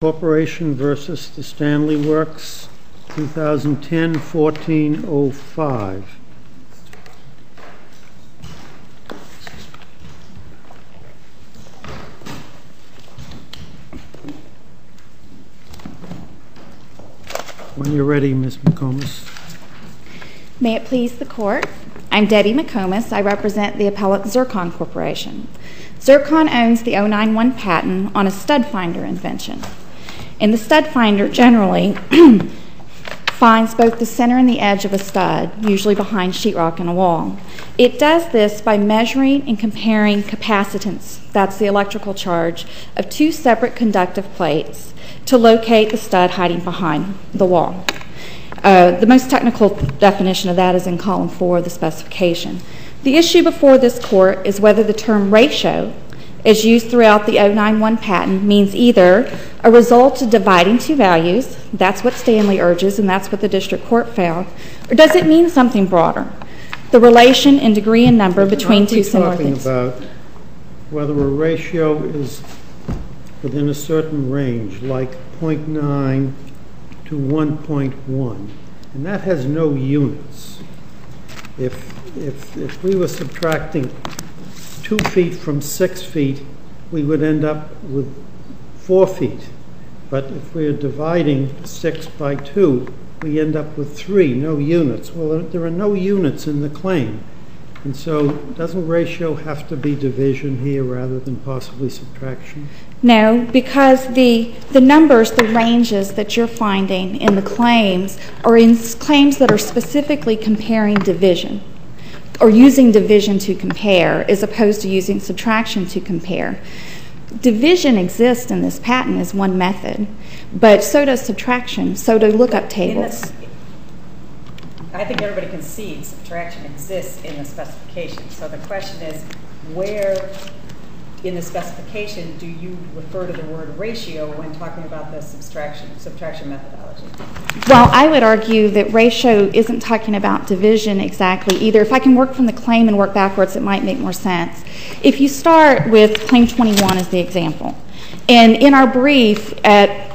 Corporation versus the Stanley Works, 2010-14-05. When you're ready, Ms. McComas. May it please the Court, I'm Debbie McComas. I represent the appellant Zircon Corporation. Zircon owns the 091 patent on a stud finder invention. And the stud finder generally finds both the center and the edge of a stud, usually behind sheetrock in a wall. It does this by measuring and comparing capacitance, that's the electrical charge, of two separate conductive plates to locate the stud hiding behind the wall. The most technical definition of that is in column 4 of the specification. The issue before this Court is whether the term ratio, as used throughout the 091 patent, means either a result of dividing two values, that's what Stanley urges and that's what the district court found, or does it mean something broader, the relation in degree and number between two similar things. We're talking about whether a ratio is within a certain range, like 0.9 to 1.1, and that has no units. If we were subtracting 2 feet from 6 feet, we would end up with 4 feet. But if we're dividing 6 by 2, we end up with 3, no units. Well, there are no units in the claim. And so doesn't ratio have to be division here rather than possibly subtraction? No, because the numbers, the ranges that you're finding in the claims are in claims that are specifically comparing division or using division to compare as opposed to using subtraction to compare. Division exists in this patent as one method, but so does subtraction, so do lookup tables. I think everybody concedes subtraction exists in the specification. So the question is, where in the specification do you refer to the word ratio when talking about the subtraction methodology? Well, I would argue that ratio isn't talking about division exactly either. If I can work from the claim and work backwards, it might make more sense. If you start with Claim 21 as the example, and in our brief at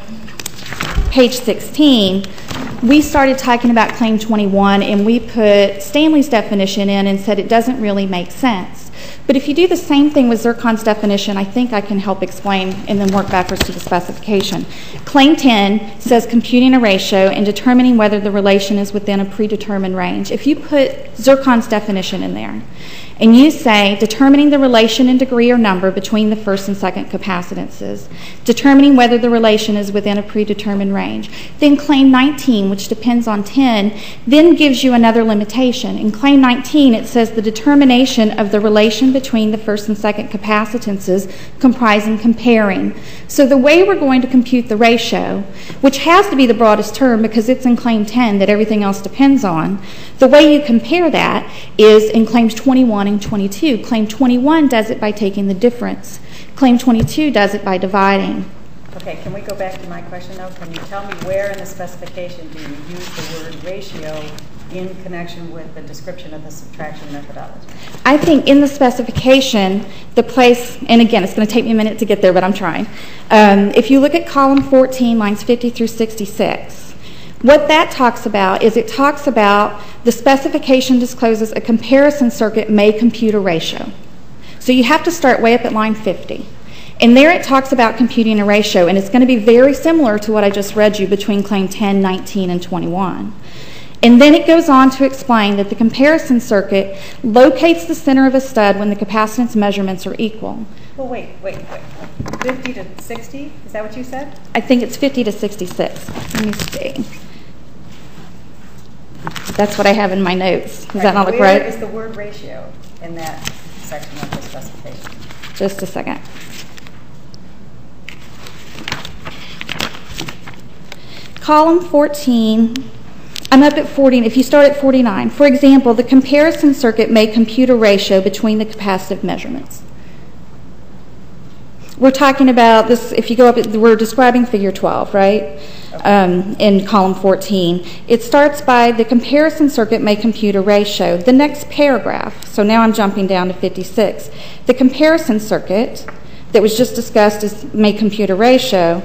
page 16, we started talking about Claim 21 and we put Stanley's definition in and said it doesn't really make sense. But if you do the same thing with Zircon's definition, I think I can help explain and then work backwards to the specification. Claim 10 says computing a ratio and determining whether the relation is within a predetermined range. If you put Zircon's definition in there and you say determining the relation in degree or number between the first and second capacitances, determining whether the relation is within a predetermined range, then Claim 19, which depends on 10, then gives you another limitation. In Claim 19, it says the determination of the relation between the first and second capacitances comprising comparing. So the way we're going to compute the ratio, which has to be the broadest term because it's in Claim 10 that everything else depends on, the way you compare that is in Claims 21 and 22. Claim 21 does it by taking the difference. Claim 22 does it by dividing. Okay, can we go back to my question now? Can you tell me where in the specification do you use the word ratio in connection with the description of the subtraction methodology? I think in the specification, the place, and again, it's going to take me a minute to get there, but I'm trying. If you look at column 14, lines 50 through 66, what that talks about is it talks about the specification discloses a comparison circuit may compute a ratio. So you have to start way up at line 50. And there it talks about computing a ratio, and it's going to be very similar to what I just read you between Claim 10, 19, and 21. And then it goes on to explain that the comparison circuit locates the center of a stud when the capacitance measurements are equal. Well, wait. 50 to 60? Is that what you said? I think it's 50 to 66. Let me see. That's what I have in my notes. Does that not look right? Where is the word ratio in that section of the specification? Just a second. Column 14, I'm up at 40. If you start at 49, for example, the comparison circuit may compute a ratio between the capacitive measurements. We're talking about this, if you go up, we're describing figure 12, right? In column 14. It starts by the comparison circuit may compute a ratio. The next paragraph, so now I'm jumping down to 56. The comparison circuit that was just discussed as may compute a ratio.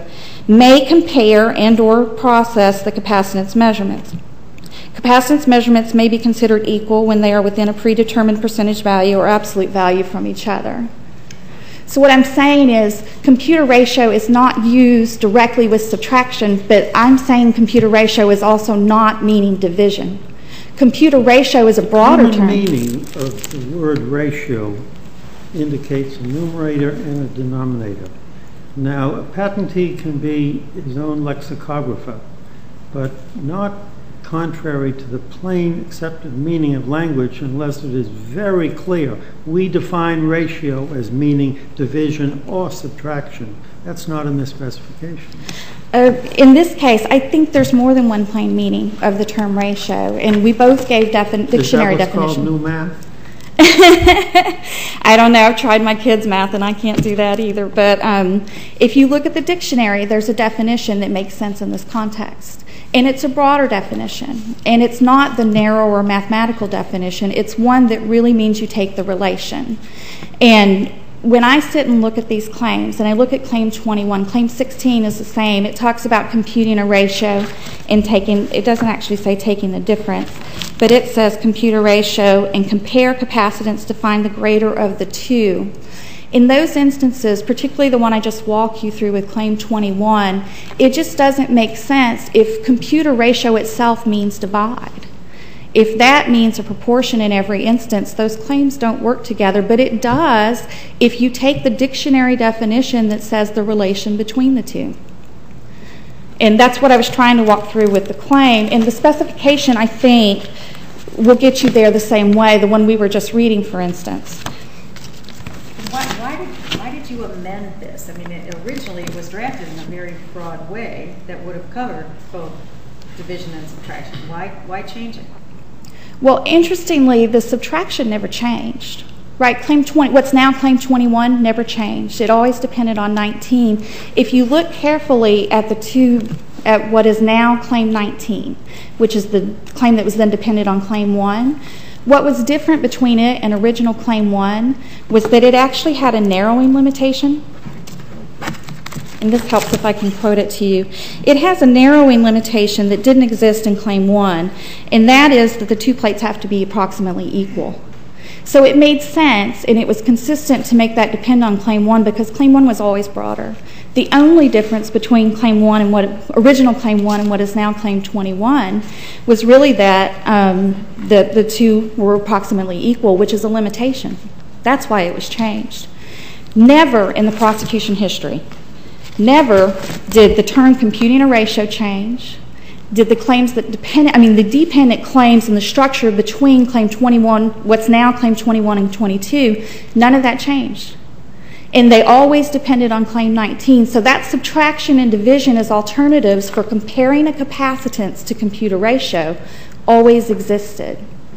may compare and or process the capacitance measurements. Capacitance measurements may be considered equal when they are within a predetermined percentage value or absolute value from each other. So what I'm saying is computer ratio is not used directly with subtraction, but I'm saying computer ratio is also not meaning division. Computer ratio is a broader term. The meaning of the word ratio indicates a numerator and a denominator. Now, a patentee can be his own lexicographer, but not contrary to the plain accepted meaning of language unless it is very clear. We define ratio as meaning division or subtraction. That's not in the specification. In this case, I think there's more than one plain meaning of the term ratio, and we both gave dictionary definition. Is that what's called new math? I don't know. I've tried my kids' math, and I can't do that either. But if you look at the dictionary, there's a definition that makes sense in this context. And it's a broader definition. And it's not the narrower mathematical definition. It's one that really means you take the relation. And when I sit and look at these claims, and I look at Claim 21, Claim 16 is the same. It talks about computing a ratio and taking, it doesn't actually say taking the difference, but it says compute a ratio and compare capacitance to find the greater of the two. In those instances, particularly the one I just walked you through with Claim 21, it just doesn't make sense if compute a ratio itself means divide. If that means a proportion in every instance, those claims don't work together, but it does if you take the dictionary definition that says the relation between the two. And that's what I was trying to walk through with the claim. And the specification, I think, will get you there the same way, the one we were just reading, for instance. Why did you amend this? I mean, originally it was drafted in a very broad way that would have covered both division and subtraction. Why change it? Well, interestingly, the subtraction never changed. Right? Claim 20, what's now Claim 21 never changed. It always depended on 19. If you look carefully at at what is now Claim 19, which is the claim that was then dependent on Claim 1, what was different between it and original Claim 1 was that it actually had a narrowing limitation. And this helps if I can quote it to you. It has a narrowing limitation that didn't exist in Claim 1, and that is that the two plates have to be approximately equal. So it made sense, and it was consistent to make that depend on Claim 1 because Claim 1 was always broader. The only difference between Claim 1 and original Claim 1 and what is now Claim 21 was really that the two were approximately equal, which is a limitation. That's why it was changed. Never in the prosecution history, never did the term computing a ratio change. Did the claims that the dependent claims and the structure between Claim 21, what's now Claim 21 and 22, none of that changed. And they always depended on Claim 19. So that subtraction and division as alternatives for comparing a capacitance to compute a ratio always existed.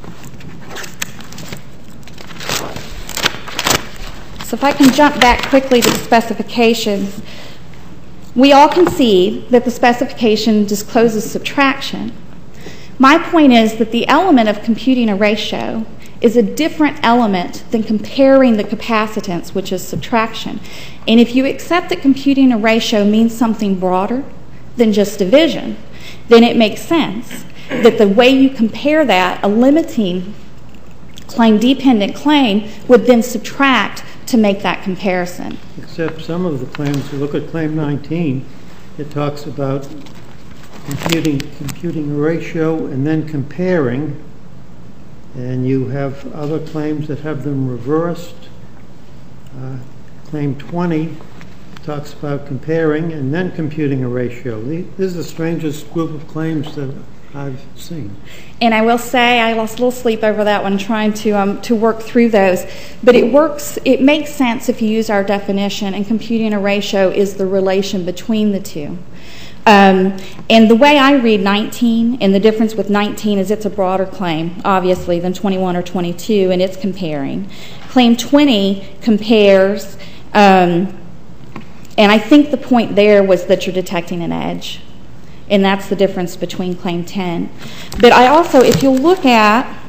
So if I can jump back quickly to the specifications, we all concede that the specification discloses subtraction. My point is that the element of computing a ratio is a different element than comparing the capacitance, which is subtraction. And if you accept that computing a ratio means something broader than just division, then it makes sense that the way you compare that, a limiting claim-dependent claim, would then subtract to make that comparison. Except some of the claims, you look at Claim 19, it talks about computing a ratio and then comparing, and you have other claims that have them reversed. Claim 20 talks about comparing and then computing a ratio. This is the strangest group of claims that I've seen. And I will say I lost a little sleep over that one trying to work through those. But it works. It makes sense if you use our definition, and computing a ratio is the relation between the two. And the way I read 19, and the difference with 19 is it's a broader claim, obviously, than 21 or 22, and it's comparing. Claim 20 compares, and I think the point there was that you're detecting an edge. And that's the difference between Claim 10. But I also, if you'll look at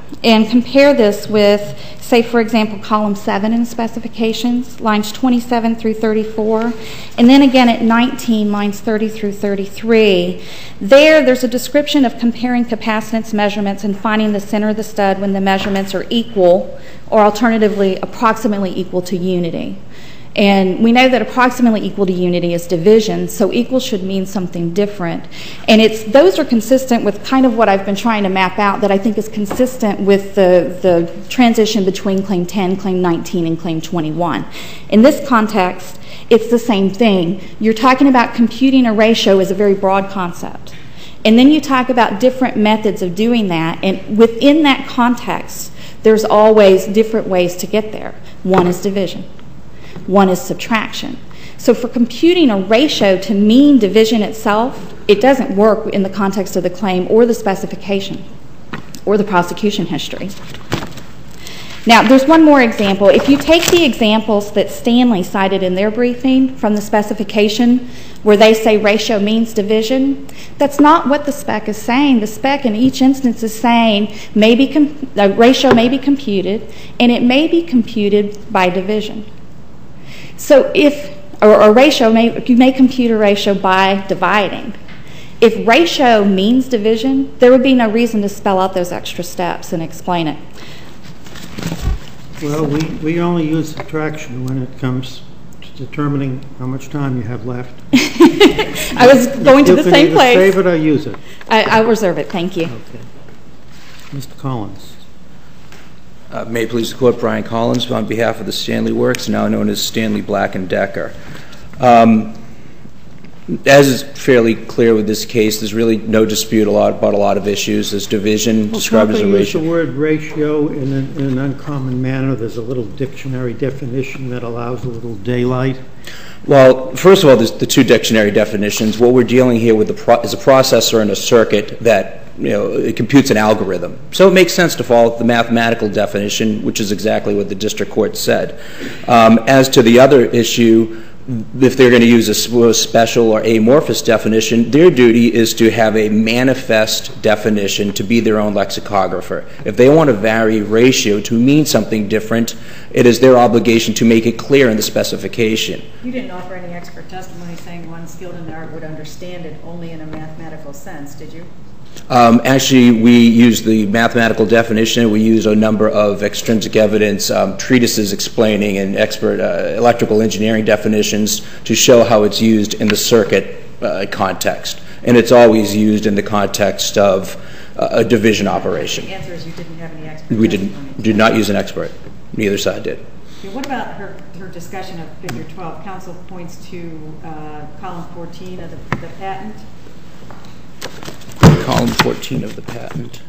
and compare this with, say, for example, column 7 in the specifications, lines 27 through 34, and then again at 19, lines 30 through 33, there's a description of comparing capacitance measurements and finding the center of the stud when the measurements are equal, or alternatively, approximately equal to unity. And we know that approximately equal to unity is division, so equal should mean something different. And those are consistent with kind of what I've been trying to map out that I think is consistent with the transition between Claim 10, Claim 19, and Claim 21. In this context, it's the same thing. You're talking about computing a ratio as a very broad concept. And then you talk about different methods of doing that, and within that context, there's always different ways to get there. One is division. One is subtraction. So for computing a ratio to mean division itself, it doesn't work in the context of the claim or the specification or the prosecution history. Now, there's one more example. If you take the examples that Stanley cited in their briefing from the specification where they say ratio means division, that's not what the spec is saying. The spec in each instance is saying a ratio may be computed, and it may be computed by division. So you may compute a ratio by dividing. If ratio means division, there would be no reason to spell out those extra steps and explain it. Well, we only use subtraction when it comes to determining how much time you have left. I was going to the same place. You can either save it or use it. I'll reserve it. Thank you. Okay. Mr. Collins. May it please the Court, Brian Collins on behalf of the Stanley Works, now known as Stanley Black & Decker. As is fairly clear with this case, there's really no dispute about a lot of issues. There's division described as a ratio. Use the word ratio in an uncommon manner. There's a little dictionary definition that allows a little daylight. Well, first of all, there's the two dictionary definitions. What we're dealing here with is a processor and a circuit that it computes an algorithm. So it makes sense to follow the mathematical definition, which is exactly what the district court said. As to the other issue, if they're going to use a special or amorphous definition, their duty is to have a manifest definition to be their own lexicographer. If they want to vary ratio to mean something different, it is their obligation to make it clear in the specification. You didn't offer any expert testimony saying one skilled in the art would understand it only in a mathematical sense, did you? Actually, we use the mathematical definition. We use a number of extrinsic evidence, treatises explaining, and expert electrical engineering definitions to show how it's used in the circuit context. And it's always used in the context of a division operation. The answer is you didn't have any expert We testimony. did not use an expert. Neither side did. Okay, what about her discussion of Figure 12? Counsel points to column 14 of the patent. Column 14 of the patent.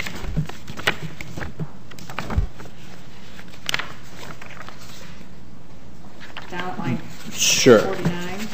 Down at line Sure. 49.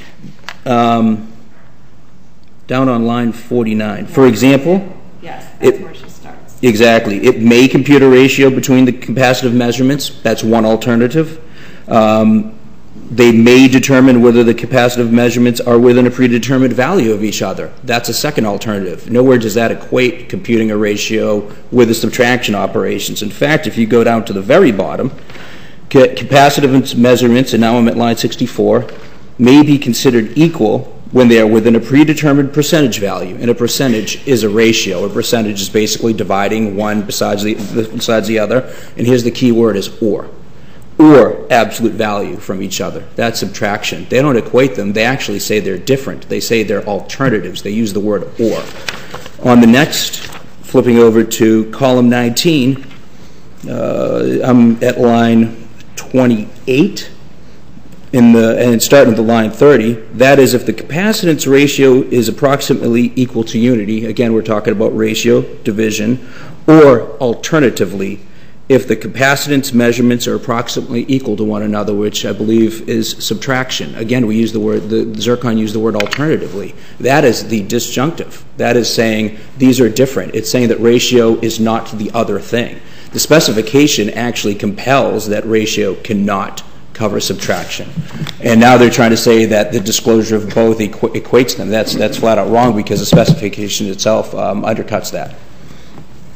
Down on line 49. For example? Yes, that's where she starts. Exactly. It may compute a ratio between the capacitive measurements. That's one alternative. They may determine whether the capacitive measurements are within a predetermined value of each other. That's a second alternative. Nowhere does that equate computing a ratio with the subtraction operations. In fact, if you go down to the very bottom, capacitive measurements, and now I'm at line 64, may be considered equal when they are within a predetermined percentage value. And a percentage is a ratio. A percentage is basically dividing one besides the other. And here's the key word is or absolute value from each other. That's subtraction. They don't equate them. They actually say they're different. They say they're alternatives. They use the word or. On the next, flipping over to column 19, I'm at line 28, and starting with the line 30. That is, if the capacitance ratio is approximately equal to unity, again, we're talking about ratio, division, or alternatively, if the capacitance measurements are approximately equal to one another, which I believe is subtraction. Again, we use the Zircon used the word alternatively. That is the disjunctive. That is saying these are different. It's saying that ratio is not the other thing. The specification actually compels that ratio cannot cover subtraction. And now they're trying to say that the disclosure of both equates them. That's flat out wrong because the specification itself undercuts that.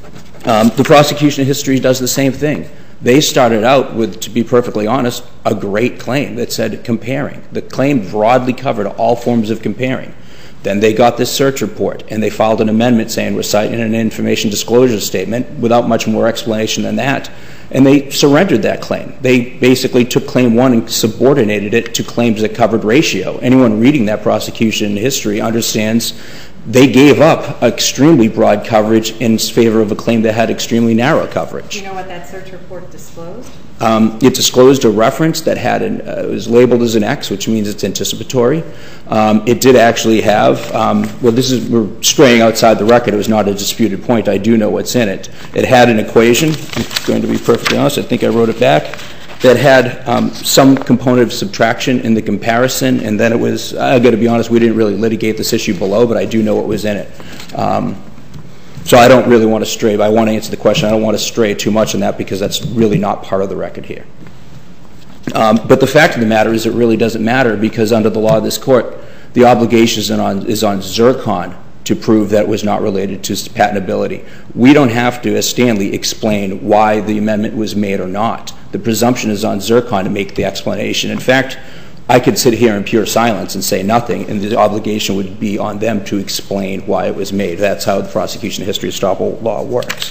The prosecution history does the same thing. They started out with, to be perfectly honest, a great claim that said comparing. The claim broadly covered all forms of comparing. Then they got this search report, and they filed an amendment saying we're citing an information disclosure statement without much more explanation than that, and they surrendered that claim. They basically took Claim 1 and subordinated it to claims that covered ratio. Anyone reading that prosecution history understands they gave up extremely broad coverage in favor of a claim that had extremely narrow coverage. Do you know what that search report disclosed? It disclosed a reference that had it was labeled as an X, which means it's anticipatory. It did actually have, we're straying outside the record. It was not a disputed point. I do know what's in it. It had an equation. I'm going to be perfectly honest. I think I wrote it back. That had some component of subtraction in the comparison, and then it was, I've got to be honest, we didn't really litigate this issue below, but I do know what was in it. So I don't really want to stray, but I want to answer the question. I don't want to stray too much on that because that's really not part of the record here. But the fact of the matter is it really doesn't matter because under the law of this court, the obligation is on Zircon to prove that it was not related to patentability. We don't have to, as Stanley, explain why the amendment was made or not. The presumption is on Zircon to make the explanation. In fact, I could sit here in pure silence and say nothing, and the obligation would be on them to explain why it was made. That's how the prosecution history estoppel law works.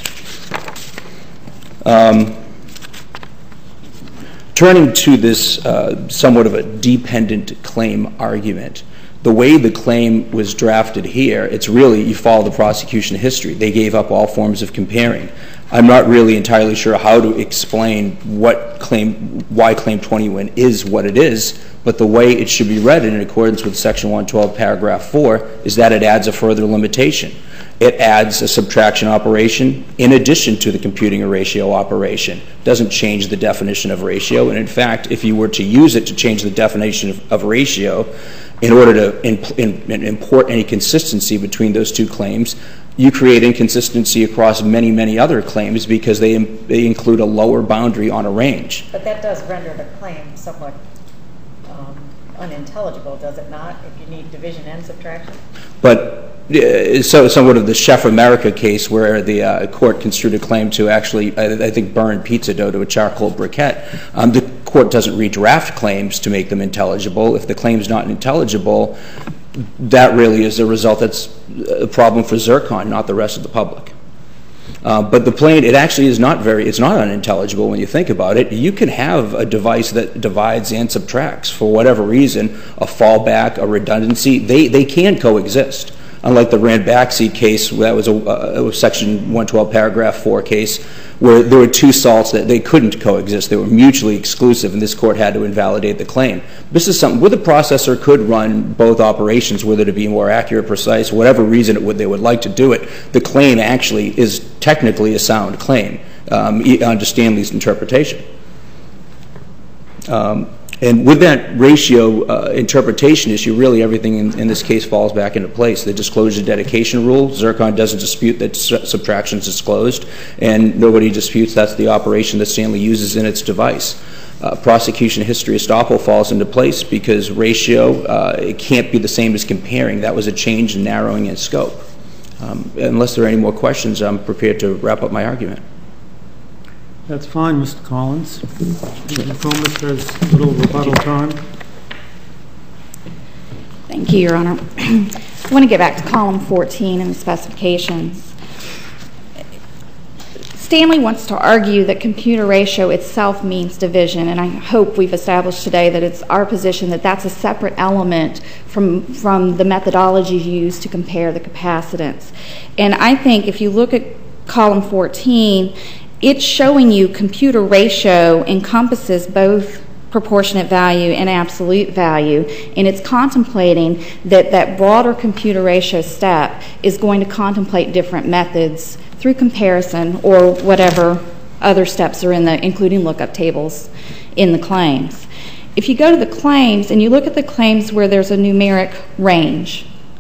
Turning to this somewhat of a dependent claim argument, the way the claim was drafted here, it's really, you follow the prosecution history. They gave up all forms of comparing. I'm not really entirely sure how to explain why Claim 21 is what it is, but the way it should be read in accordance with Section 112, Paragraph 4, is that it adds a further limitation. It adds a subtraction operation in addition to the computing a ratio operation. It doesn't change the definition of ratio, and in fact, if you were to use it to change the definition of ratio, in order to import any consistency between those two claims, you create inconsistency across many, many other claims because they include a lower boundary on a range. But that does render the claim somewhat unintelligible, does it not, if you need division and subtraction? But so somewhat of the Chef America case where the court construed a claim to actually, I think, burn pizza dough to a charcoal briquette. The court doesn't redraft claims to make them intelligible. If the claim's not intelligible, that really is a result that's a problem for Zircon, not the rest of the public. But the plain, it actually is not it's not unintelligible when you think about it. You can have a device that divides and subtracts for whatever reason, a fallback, a redundancy. They can coexist. Unlike the Ranbaxy case, that was a Section 112, Paragraph 4 case, where there were two salts that they couldn't coexist. They were mutually exclusive, and this court had to invalidate the claim. This is something where the processor could run both operations, whether to be more accurate, precise, whatever reason they would like to do it. The claim actually is technically a sound claim under Stanley's interpretation. And with that ratio interpretation issue, really everything in this case falls back into place. The disclosure dedication rule, Zircon doesn't dispute that subtraction is disclosed, and nobody disputes that's the operation that Stanley uses in its device. Prosecution history estoppel falls into place because ratio, it can't be the same as comparing. That was a change in narrowing in scope. Unless there are any more questions, I'm prepared to wrap up my argument. That's fine, Mr. Collins. Mr. McComas has a little rebuttal time. Thank you, Your Honor. I want to get back to column 14 in the specifications. Stanley wants to argue that computer ratio itself means division, and I hope we've established today that it's our position that that's a separate element from the methodology used to compare the capacitance. And I think if you look at column 14, it's showing you computer ratio encompasses both proportionate value and absolute value, and it's contemplating that that broader computer ratio step is going to contemplate different methods through comparison or whatever other steps are including lookup tables in the claims. If you go to the claims and you look at the claims where there's a numeric range,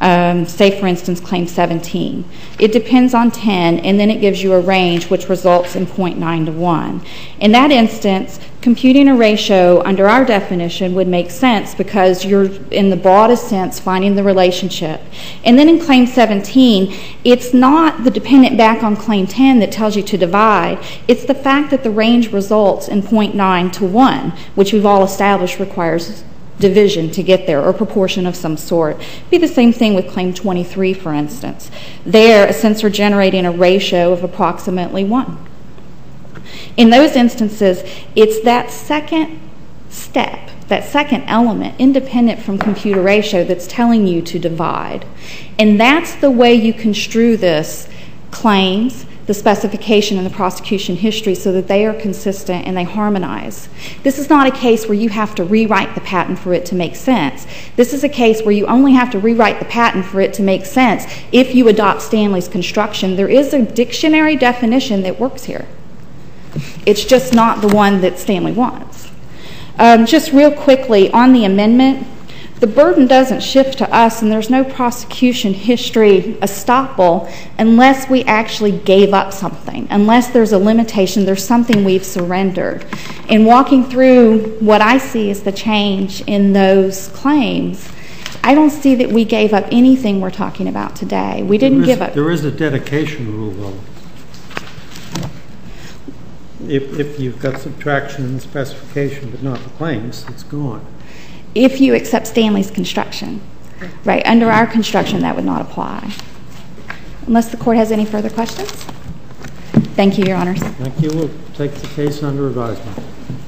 say, for instance, Claim 17. It depends on 10, and then it gives you a range which results in 0.9 to 1. In that instance, computing a ratio under our definition would make sense because you're, in the broadest sense, finding the relationship. And then in Claim 17, it's not the dependent back on Claim 10 that tells you to divide. It's the fact that the range results in 0.9 to 1, which we've all established requires division to get there, or proportion of some sort. It'd be the same thing with Claim 23, for instance. There, a sensor generating a ratio of approximately 1. In those instances, it's that second step, that second element, independent from computer ratio, that's telling you to divide. And that's the way you construe this claims, the specification, and the prosecution history so that they are consistent and they harmonize. This is not a case where you have to rewrite the patent for it to make sense. This is a case where you only have to rewrite the patent for it to make sense if you adopt Stanley's construction. There is a dictionary definition that works here. It's just not the one that Stanley wants. Just real quickly, on the amendment, the burden doesn't shift to us, and there's no prosecution history estoppel unless we actually gave up something, unless there's a limitation, there's something we've surrendered. In walking through what I see as the change in those claims, I don't see that we gave up anything we're talking about today. We didn't give up. There is a dedication rule, though. If you've got subtraction in the specification but not the claims, it's gone. If you accept Stanley's construction. Right, under our construction, that would not apply. Unless the court has any further questions? Thank you, Your Honors. Thank you. We'll take the case under advisement.